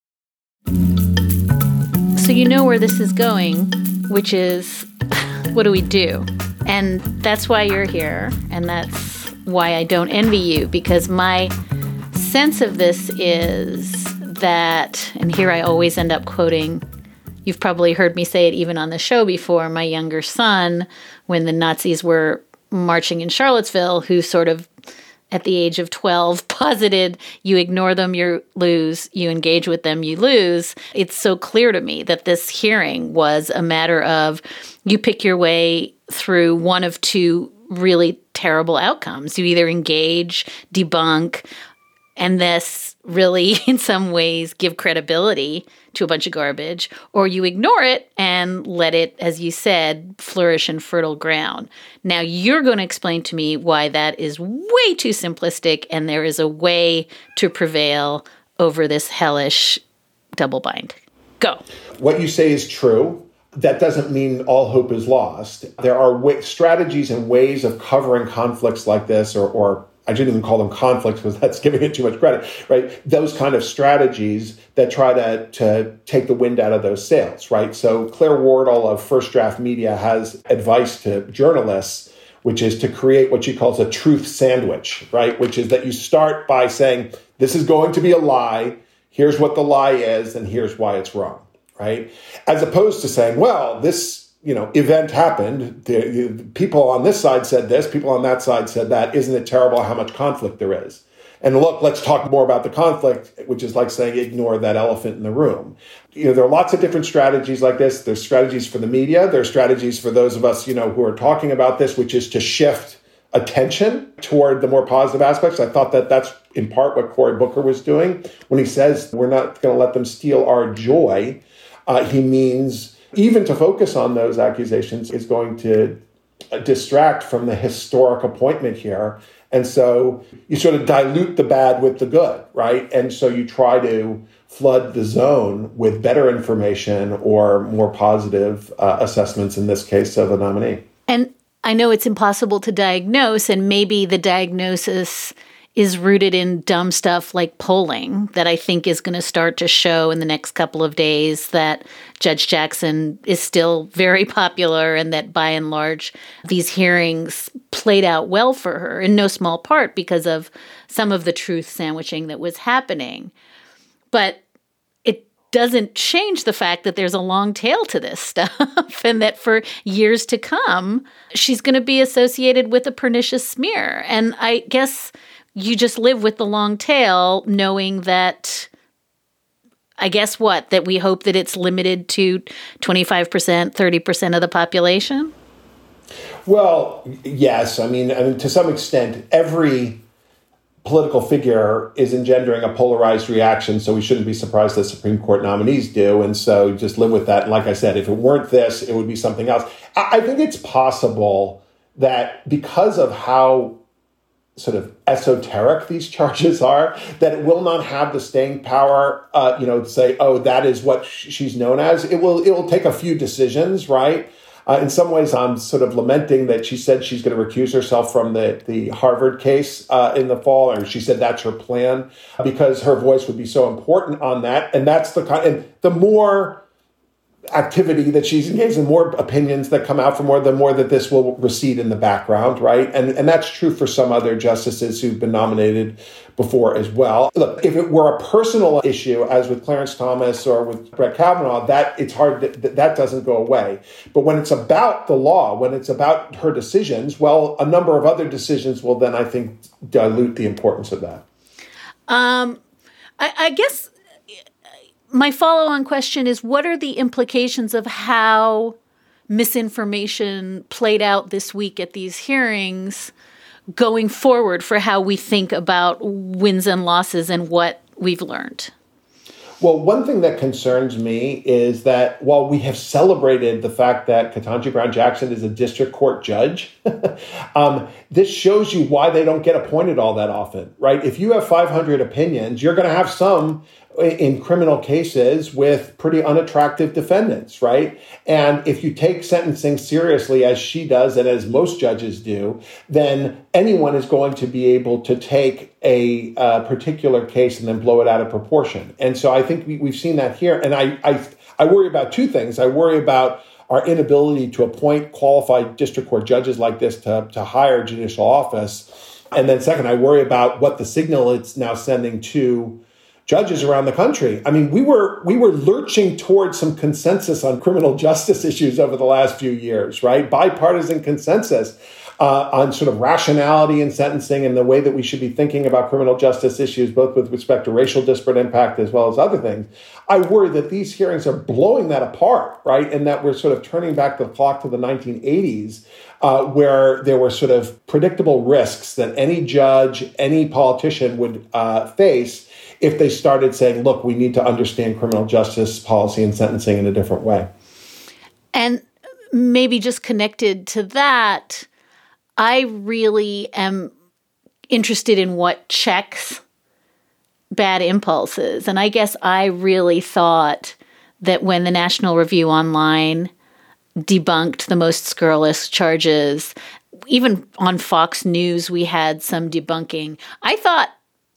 So you know where this is going, which is, what do we do? And that's why you're here, and that's why I don't envy you, because my sense of this is that, and here I always end up quoting, you've probably heard me say it even on the show before, my younger son, when the Nazis were marching in Charlottesville, who sort of at the age of 12 posited, you ignore them, you lose, you engage with them, you lose. It's so clear to me that this hearing was a matter of you pick your way through one of two really terrible outcomes. You either engage, debunk, and this really, in some ways, give credibility to a bunch of garbage, or you ignore it and let it, as you said, flourish in fertile ground. Now, you're going to explain to me why that is way too simplistic and there is a way to prevail over this hellish double bind. Go. What you say is true. That doesn't mean all hope is lost. There are strategies and ways of covering conflicts like this, or I shouldn't even call them conflicts because that's giving it too much credit, right? Those kind of strategies that try to take the wind out of those sails, right? So Claire Wardle of First Draft Media has advice to journalists, which is to create what she calls a truth sandwich, right? Which is that you start by saying, this is going to be a lie, here's what the lie is, and here's why it's wrong, right? As opposed to saying, well, this event happened. The people on this side said this, people on that side said that. Isn't it terrible how much conflict there is? And look, let's talk more about the conflict, which is like saying ignore that elephant in the room. There are lots of different strategies like this. There's strategies for the media. There's strategies for those of us, who are talking about this, which is to shift attention toward the more positive aspects. I thought that that's in part what Cory Booker was doing when he says we're not going to let them steal our joy. He means even to focus on those accusations is going to distract from the historic appointment here. And so you sort of dilute the bad with the good, right? And so you try to flood the zone with better information or more positive assessments, in this case, of a nominee. And I know it's impossible to diagnose, and maybe the diagnosis is rooted in dumb stuff like polling that I think is going to start to show in the next couple of days that Judge Jackson is still very popular and that by and large these hearings played out well for her, in no small part because of some of the truth sandwiching that was happening. But it doesn't change the fact that there's a long tail to this stuff and that for years to come, she's going to be associated with a pernicious smear. And I guess you just live with the long tail, knowing that, I guess that we hope that it's limited to 25%, 30% of the population? Well, yes. I mean, to some extent, every political figure is engendering a polarized reaction, so we shouldn't be surprised that Supreme Court nominees do. And so just live with that. And like I said, if it weren't this, it would be something else. I think it's possible that because of how sort of esoteric these charges are, that it will not have the staying power, to say, oh, that is what she's known as. It will take a few decisions, right? In some ways, I'm sort of lamenting that she said she's going to recuse herself from the Harvard case in the fall, or she said that's her plan, because her voice would be so important on that. And that's and the more activity that she's engaged in, more opinions that come out from her, the more that this will recede in the background, right? And that's true for some other justices who've been nominated before as well. Look, if it were a personal issue, as with Clarence Thomas or with Brett Kavanaugh, it's hard, that doesn't go away. But when it's about the law, when it's about her decisions, well, a number of other decisions will then, I think, dilute the importance of that. I guess my follow-on question is, what are the implications of how misinformation played out this week at these hearings going forward for how we think about wins and losses and what we've learned? Well, one thing that concerns me is that while we have celebrated the fact that Ketanji Brown Jackson is a district court judge, this shows you why they don't get appointed all that often, right? If you have 500 opinions, you're going to have some in criminal cases with pretty unattractive defendants, right? And if you take sentencing seriously, as she does and as most judges do, then anyone is going to be able to take a particular case and then blow it out of proportion. And so I think we've seen that here. And I worry about two things. I worry about our inability to appoint qualified district court judges like this to higher judicial office. And then second, I worry about what the signal it's now sending to judges around the country. I mean, we were lurching towards some consensus on criminal justice issues over the last few years, right? Bipartisan consensus on sort of rationality in sentencing and the way that we should be thinking about criminal justice issues, both with respect to racial disparate impact as well as other things. I worry that these hearings are blowing that apart, right? And that we're sort of turning back the clock to the 1980s, where there were sort of predictable risks that any judge, any politician would face if they started saying, look, we need to understand criminal justice policy and sentencing in a different way. And maybe just connected to that, I really am interested in what checks bad impulses. And I guess I really thought that when the National Review Online debunked the most scurrilous charges, even on Fox News, we had some debunking. I thought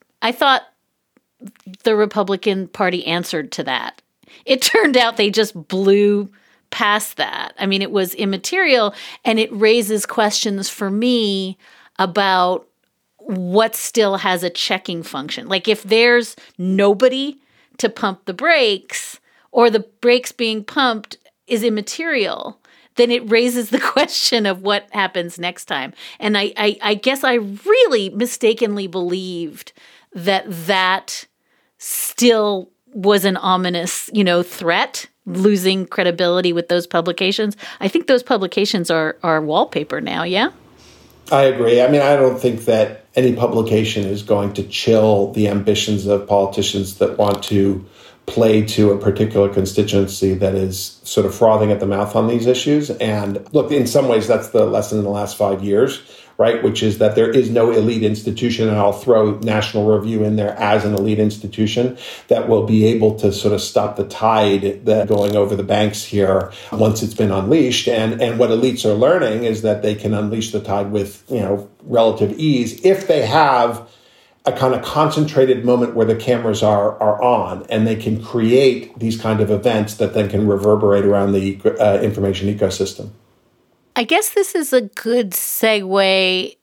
the Republican Party answered to that. It turned out they just blew past that. I mean, it was immaterial, and it raises questions for me about what still has a checking function. Like if there's nobody to pump the brakes, or the brakes being pumped is immaterial, then it raises the question of what happens next time. And I guess I really mistakenly believed that still was an ominous, threat, losing credibility with those publications. I think those publications are wallpaper now, yeah? I agree. I mean, I don't think that any publication is going to chill the ambitions of politicians that want to play to a particular constituency that is sort of frothing at the mouth on these issues. And look, in some ways, that's the lesson in the last 5 years, right? Which is that there is no elite institution, and I'll throw National Review in there as an elite institution that will be able to sort of stop the tide that going over the banks here once it's been unleashed. And what elites are learning is that they can unleash the tide with, relative ease if they have a kind of concentrated moment where the cameras are on, and they can create these kind of events that then can reverberate around the information ecosystem. I guess this is a good segue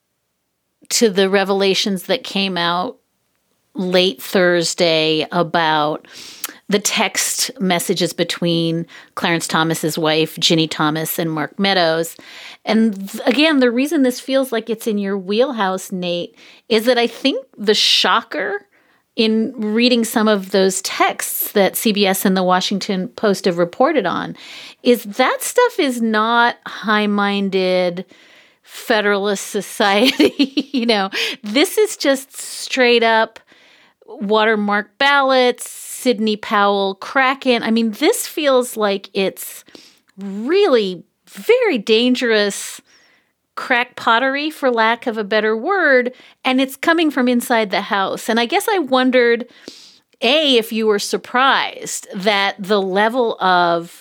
to the revelations that came out late Thursday about the text messages between Clarence Thomas's wife, Ginny Thomas, and Mark Meadows. And again, the reason this feels like it's in your wheelhouse, Nate, is that I think the shocker in reading some of those texts that CBS and the Washington Post have reported on is that stuff is not high-minded Federalist Society. This is just straight up watermark ballots, Sidney Powell, Kraken. I mean, this feels like it's really very dangerous crack pottery, for lack of a better word, and it's coming from inside the house. And I guess I wondered, A, if you were surprised that the level of,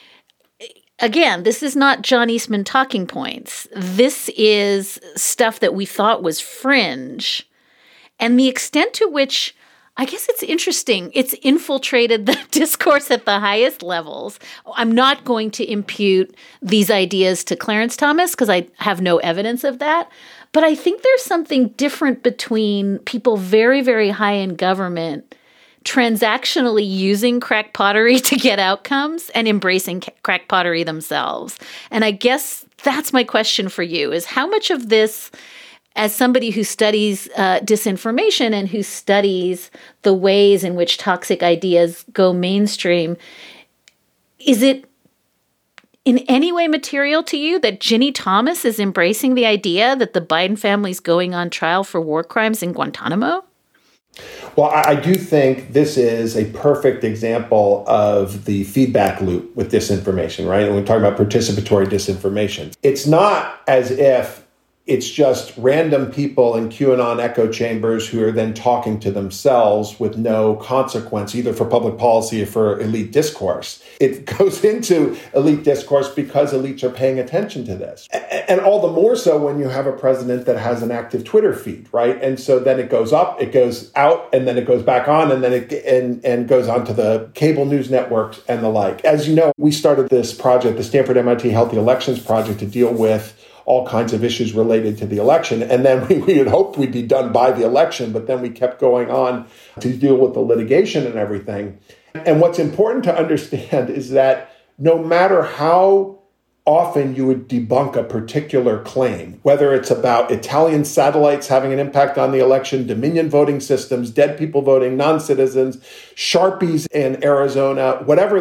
again, this is not John Eastman talking points. This is stuff that we thought was fringe. And the extent to which, I guess it's interesting, it's infiltrated the discourse at the highest levels. I'm not going to impute these ideas to Clarence Thomas because I have no evidence of that. But I think there's something different between people very, very high in government transactionally using crack pottery to get outcomes and embracing crack pottery themselves. And I guess that's my question for you, is how much of this as somebody who studies disinformation and who studies the ways in which toxic ideas go mainstream, is it in any way material to you that Ginny Thomas is embracing the idea that the Biden family's going on trial for war crimes in Guantanamo? Well, I do think this is a perfect example of the feedback loop with disinformation, right? And we're talking about participatory disinformation. It's not as if it's just random people in QAnon echo chambers who are then talking to themselves with no consequence, either for public policy or for elite discourse. It goes into elite discourse because elites are paying attention to this. And all the more so when you have a president that has an active Twitter feed, right? And so then it goes up, it goes out, and then it goes back on, and then it goes on to the cable news networks and the like. As you know, we started this project, the Stanford MIT Healthy Elections Project, to deal with all kinds of issues related to the election. And then we had hoped we'd be done by the election, but then we kept going on to deal with the litigation and everything. And what's important to understand is that no matter how often you would debunk a particular claim, whether it's about Italian satellites having an impact on the election, Dominion voting systems, dead people voting, non-citizens, Sharpies in Arizona, whatever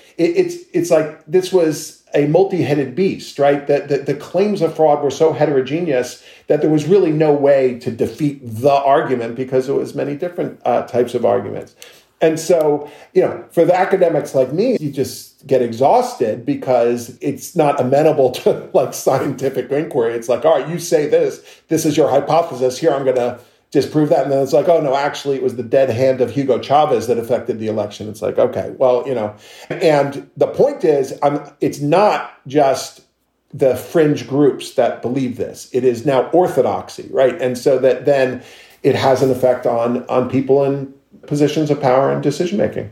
it's like this was a multi-headed beast, right? That the claims of fraud were so heterogeneous that there was really no way to defeat the argument because there was many different types of arguments. And so, for the academics like me, you just get exhausted because it's not amenable to like scientific inquiry. It's like, all right, you say this is your hypothesis. Here, I'm going to disprove that. And then it's like, oh, no, actually, it was the dead hand of Hugo Chavez that affected the election. It's like, okay, well, and the point is, it's not just the fringe groups that believe this. It is now orthodoxy, right? And so that then it has an effect on people in positions of power and decision-making.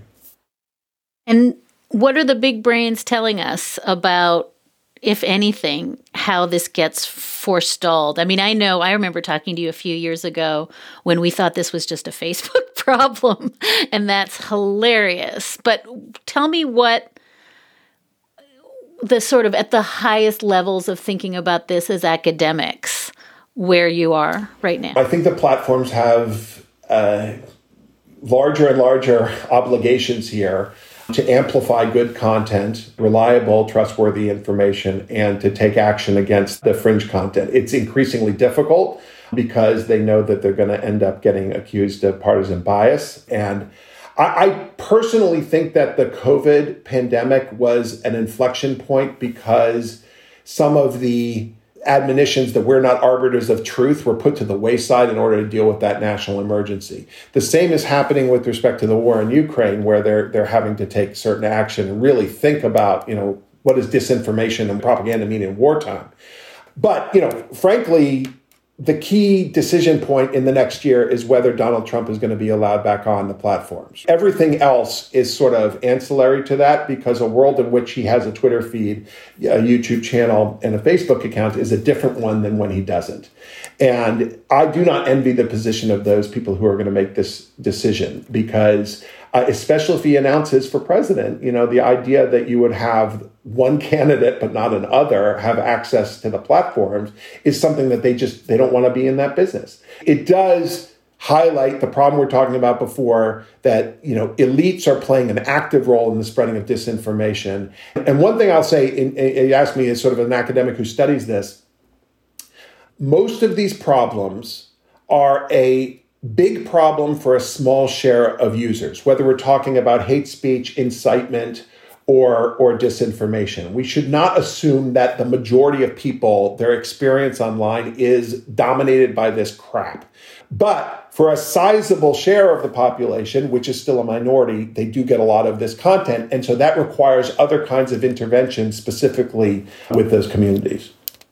And what are the big brains telling us about, if anything, how this gets forestalled? I mean, I remember talking to you a few years ago when we thought this was just a Facebook problem, and that's hilarious. But tell me what the sort of at the highest levels of thinking about this as academics, where you are right now. I think the platforms have larger and larger obligations here to amplify good content, reliable, trustworthy information, and to take action against the fringe content. It's increasingly difficult because they know that they're going to end up getting accused of partisan bias. And I personally think that the COVID pandemic was an inflection point because some of the admonitions that we're not arbiters of truth were put to the wayside in order to deal with that national emergency. The same is happening with respect to the war in Ukraine, where they're having to take certain action and really think about, what does disinformation and propaganda mean in wartime? But, frankly, the key decision point in the next year is whether Donald Trump is going to be allowed back on the platforms. Everything else is sort of ancillary to that because a world in which he has a Twitter feed, a YouTube channel, and a Facebook account is a different one than when he doesn't. And I do not envy the position of those people who are going to make this decision because especially if he announces for president, the idea that you would have one candidate but not another have access to the platforms is something that they don't want to be in that business. It does highlight the problem we're talking about before, that elites are playing an active role in the spreading of disinformation. And one thing I'll say, you asked me as sort of an academic who studies this, most of these problems are a big problem for a small share of users, whether we're talking about hate speech, incitement, or disinformation. We should not assume that the majority of people, their experience online is dominated by this crap. But for a sizable share of the population, which is still a minority, they do get a lot of this content. And so that requires other kinds of intervention specifically with those communities.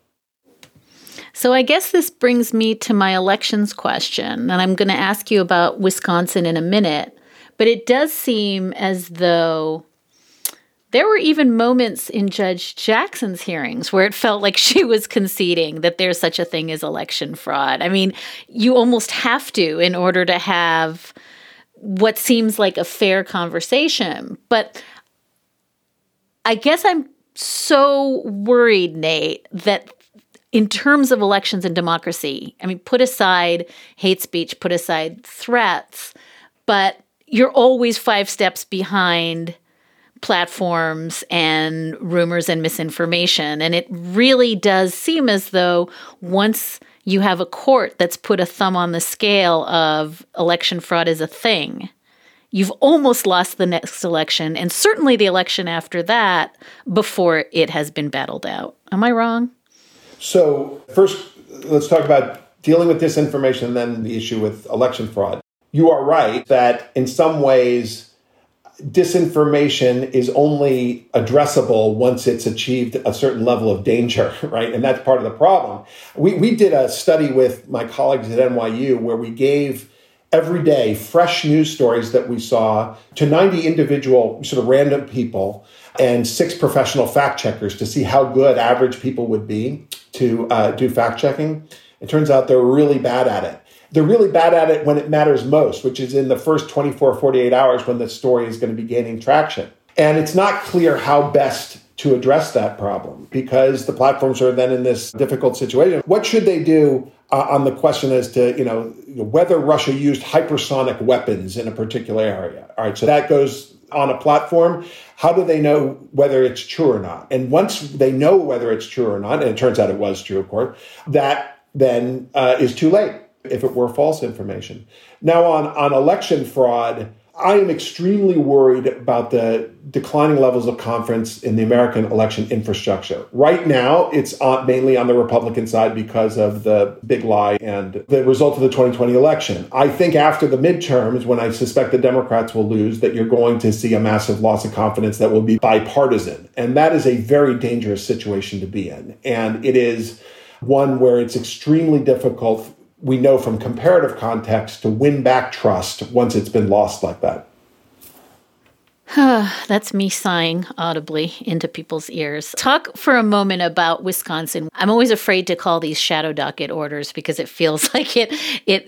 So I guess this brings me to my elections question, and I'm going to ask you about Wisconsin in a minute. But it does seem as though there were even moments in Judge Jackson's hearings where it felt like she was conceding that there's such a thing as election fraud. I mean, you almost have to in order to have what seems like a fair conversation. But I guess I'm so worried, Nate, that in terms of elections and democracy, I mean, put aside hate speech, put aside threats, but you're always 5 steps behind platforms and rumors and misinformation. And it really does seem as though once you have a court that's put a thumb on the scale of election fraud is a thing, you've almost lost the next election, and certainly the election after that, before it has been battled out. Am I wrong? So first, let's talk about dealing with disinformation and then the issue with election fraud. You are right that in some ways, disinformation is only addressable once it's achieved a certain level of danger, right? And that's part of the problem. We did a study with my colleagues at NYU where we gave every day fresh news stories that we saw to 90 individual sort of random people and 6 professional fact checkers to see how good average people would be to do fact checking. It turns out they're really bad at it. They're really bad at it when it matters most, which is in the first 24, 48 hours when the story is going to be gaining traction. And it's not clear how best to address that problem because the platforms are then in this difficult situation. What should they do on the question as to, whether Russia used hypersonic weapons in a particular area? All right, so that goes on a platform. How do they know whether it's true or not? And once they know whether it's true or not, and it turns out it was true, of course, that then is too late if it were false information. Now, on election fraud, I am extremely worried about the declining levels of confidence in the American election infrastructure. Right now, it's mainly on the Republican side because of the big lie and the result of the 2020 election. I think after the midterms, when I suspect the Democrats will lose, that you're going to see a massive loss of confidence that will be bipartisan. And that is a very dangerous situation to be in. And it is one where it's extremely difficult, we know from comparative context, to win back trust once it's been lost like that. That's me sighing audibly into people's ears. Talk for a moment about Wisconsin. I'm always afraid to call these shadow docket orders because it feels like it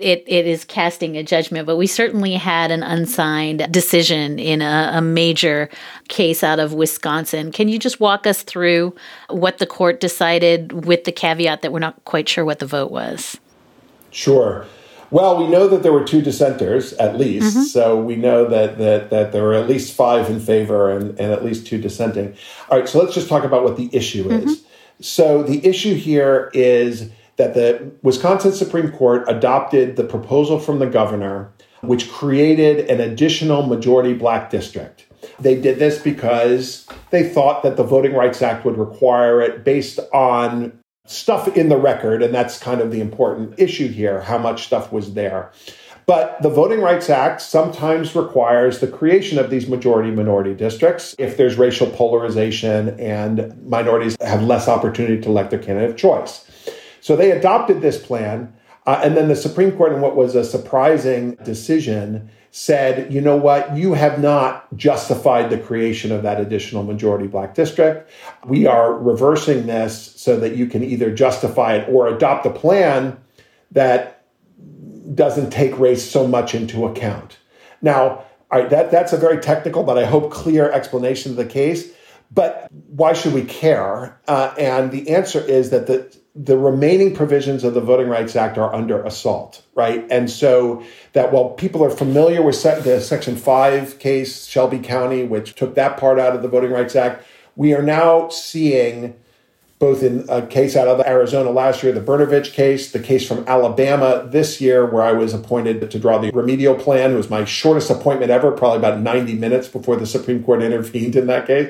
is casting a judgment. But we certainly had an unsigned decision in a major case out of Wisconsin. Can you just walk us through what the court decided with the caveat that we're not quite sure what the vote was? Sure. Well, we know that there were 2 dissenters, at least. Mm-hmm. So we know that there were at least 5 in favor and at least 2 dissenting. All right, so let's just talk about what the issue is. So the issue here is that the Wisconsin Supreme Court adopted the proposal from the governor, which created an additional majority black district. They did this because they thought that the Voting Rights Act would require it based on stuff in the record, and that's kind of the important issue here, how much stuff was there. But the Voting Rights Act sometimes requires the creation of these majority-minority districts if there's racial polarization and minorities have less opportunity to elect their candidate of choice. So they adopted this plan, and then the Supreme Court, in what was a surprising decision, said, you know what, you have not justified the creation of that additional majority black district. We are reversing this so that you can either justify it or adopt a plan that doesn't take race so much into account. Now, all right, that's a very technical, but I hope clear explanation of the case. But why should we care? And the answer is that the remaining provisions of the Voting Rights Act are under assault, right? And so that while people are familiar with the Section 5 case, Shelby County, which took that part out of the Voting Rights Act, we are now seeing, both in a case out of Arizona last year, the Brnovich case, the case from Alabama this year, where I was appointed to draw the remedial plan. It was my shortest appointment ever, probably about 90 minutes before the Supreme Court intervened in that case.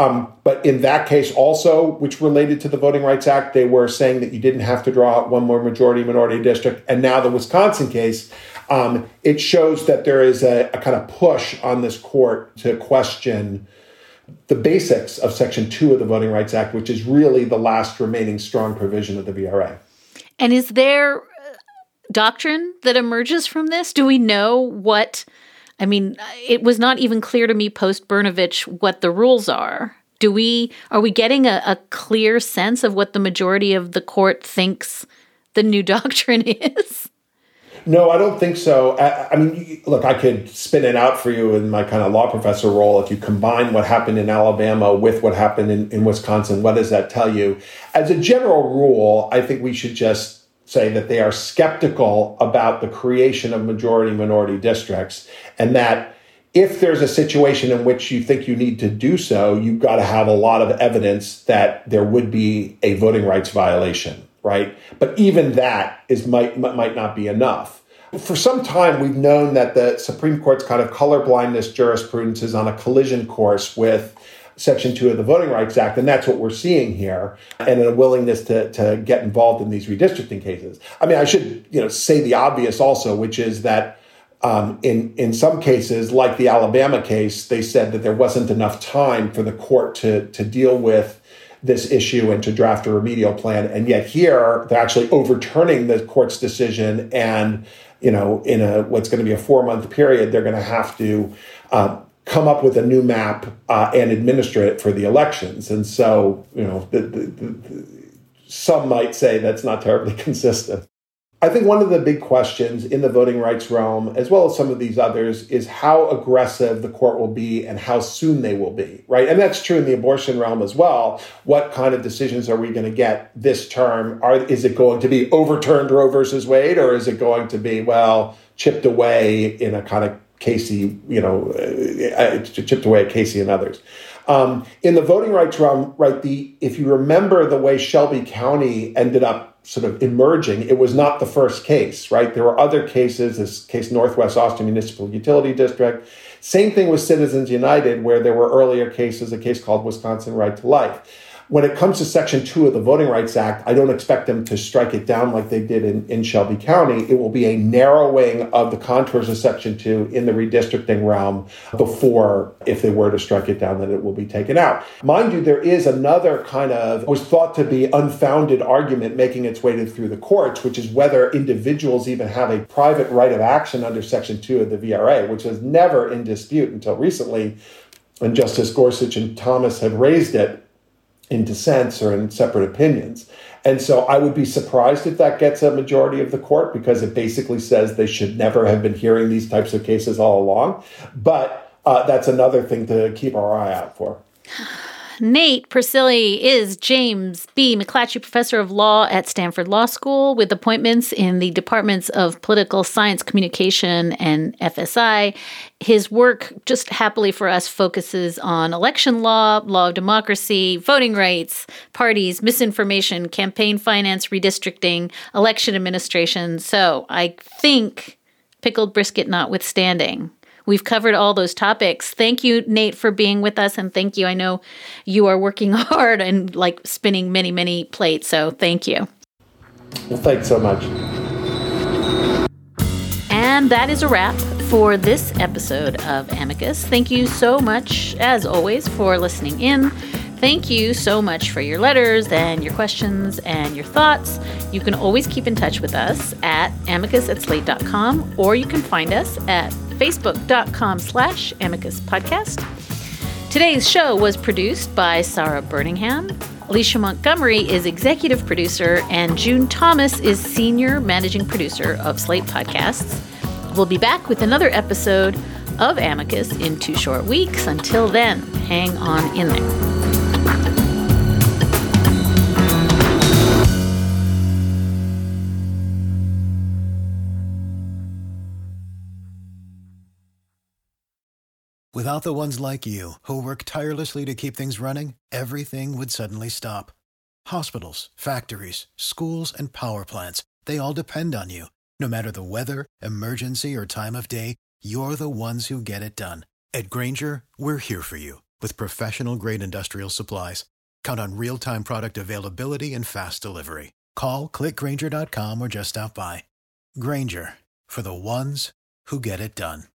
But in that case also, which related to the Voting Rights Act, they were saying that you didn't have to draw out one more majority-minority district. And now the Wisconsin case, it shows that there is a kind of push on this court to question the basics of Section 2 of the Voting Rights Act, which is really the last remaining strong provision of the VRA. And is there doctrine that emerges from this? Do we know what, it was not even clear to me post Brnovich what the rules are. Are we getting a clear sense of what the majority of the court thinks the new doctrine is? No, I don't think so. I mean, look, I could spin it out for you in my kind of law professor role. If you combine what happened in Alabama with what happened in Wisconsin, what does that tell you? As a general rule, I think we should just say that they are skeptical about the creation of majority-minority districts, and that if there's a situation in which you think you need to do so, you've got to have a lot of evidence that there would be a voting rights violation, right? But even that might not be enough. For some time, we've known that the Supreme Court's kind of colorblindness jurisprudence is on a collision course with Section 2 of the Voting Rights Act, and that's what we're seeing here, and a willingness to get involved in these redistricting cases. I mean, I should say the obvious also, which is that in some cases, like the Alabama case, they said that there wasn't enough time for the court to deal with this issue and to draft a remedial plan. And yet here, they're actually overturning the court's decision. And, in what's going to be a 4-month period, they're going to have to come up with a new map and administer it for the elections. And so, some might say that's not terribly consistent. I think one of the big questions in the voting rights realm, as well as some of these others, is how aggressive the court will be and how soon they will be, right? And that's true in the abortion realm as well. What kind of decisions are we going to get this term? Is it going to be overturned Roe versus Wade, or is it going to be, chipped away in a kind of Casey, chipped away at Casey and others? In the voting rights realm, right, if you remember the way Shelby County ended up sort of emerging, it was not the first case, right? There were other cases, this case Northwest Austin Municipal Utility District. Same thing with Citizens United, where there were earlier cases, a case called Wisconsin Right to Life. When it comes to Section 2 of the Voting Rights Act, I don't expect them to strike it down like they did in Shelby County. It will be a narrowing of the contours of Section 2 in the redistricting realm before, if they were to strike it down, then it will be taken out. Mind you, there is another kind of, was thought to be unfounded argument making its way through the courts, which is whether individuals even have a private right of action under Section 2 of the VRA, which was never in dispute until recently, when Justice Gorsuch and Thomas had raised it in dissents or in separate opinions. And so I would be surprised if that gets a majority of the court, because it basically says they should never have been hearing these types of cases all along. But that's another thing to keep our eye out for. Nate Persily is James B. McClatchy Professor of Law at Stanford Law School, with appointments in the Departments of Political Science, Communication, and FSI. His work, just happily for us, focuses on election law, law of democracy, voting rights, parties, misinformation, campaign finance, redistricting, election administration. So I think, pickled brisket notwithstanding, we've covered all those topics. Thank you, Nate, for being with us. And thank you. I know you are working hard and spinning many, many plates. So thank you. Well, thanks so much. And that is a wrap for this episode of Amicus. Thank you so much, as always, for listening in. Thank you so much for your letters and your questions and your thoughts. You can always keep in touch with us at amicus@slate.com, or you can find us at facebook.com/Amicus Podcast. Today's show was produced by Sarah Birmingham. Alicia Montgomery is executive producer, and June Thomas is senior managing producer of Slate Podcasts. We'll be back with another episode of Amicus in 2 short weeks. Until then, hang on in there. Without the ones like you, who work tirelessly to keep things running, everything would suddenly stop. Hospitals, factories, schools, and power plants, they all depend on you. No matter the weather, emergency, or time of day, you're the ones who get it done. At Grainger, we're here for you with professional-grade industrial supplies. Count on real-time product availability and fast delivery. Call, click Grainger.com, or just stop by. Grainger, for the ones who get it done.